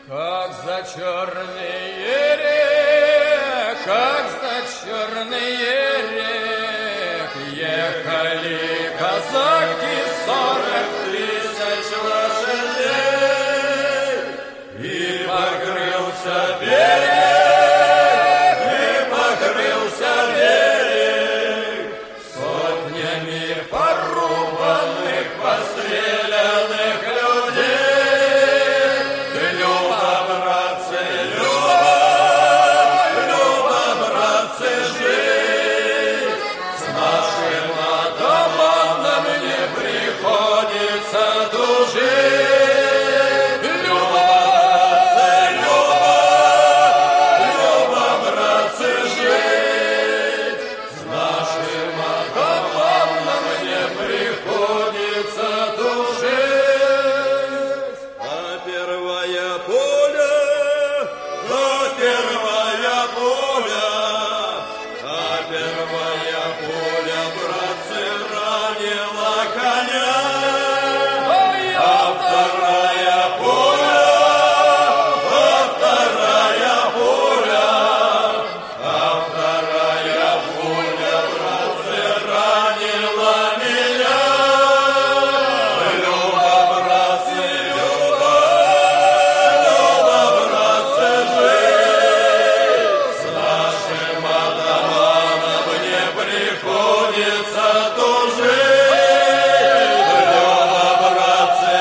Как за черные рек, как за черные рек, ехали казаки 40 000 лошадей, и покрылся берег, сотнями порубанных, постреляных людей. Люба, братцы, жить, с нашим атаманом не приходится дружить. Люба, братцы, жить, с нашим атаманом не приходится дружить. А первая пуля, братцы, ранила коня. А вторая пуля, братцы, ранила меня. Люба, братцы, жить, с нашим атаманом не приходится тужить. Люба, братцы,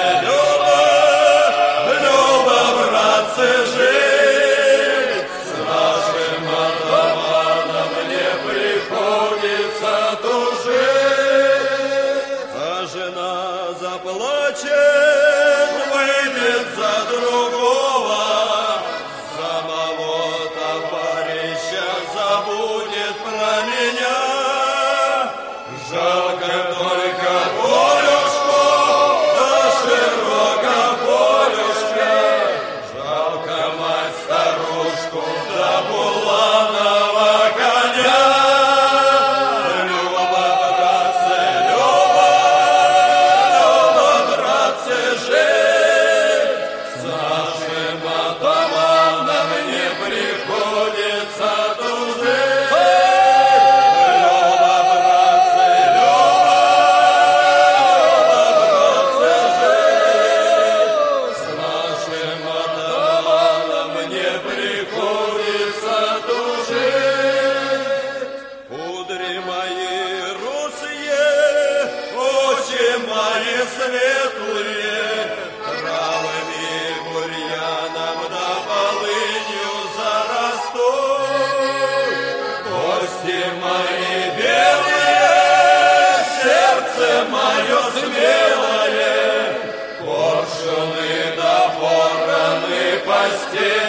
жить, с нашим атаманом не приходится тужить. А жена заплачет, выйдет за другого, самого товарища забудет про меня. Жалко только Полюшку, да широко Полюшка, жалко мать старушку, да буланого коня. Люба, братцы, жить, с нашим атаманом не приходится дружить. Люба, братцы, жить, с нашим атаманом не приходится дружить. Кудри мои русые, очи мои светлые, травами, бурьяном да полынью зарастут. Кости мои белые, сердце мое смелое, коршуны да вороны постель.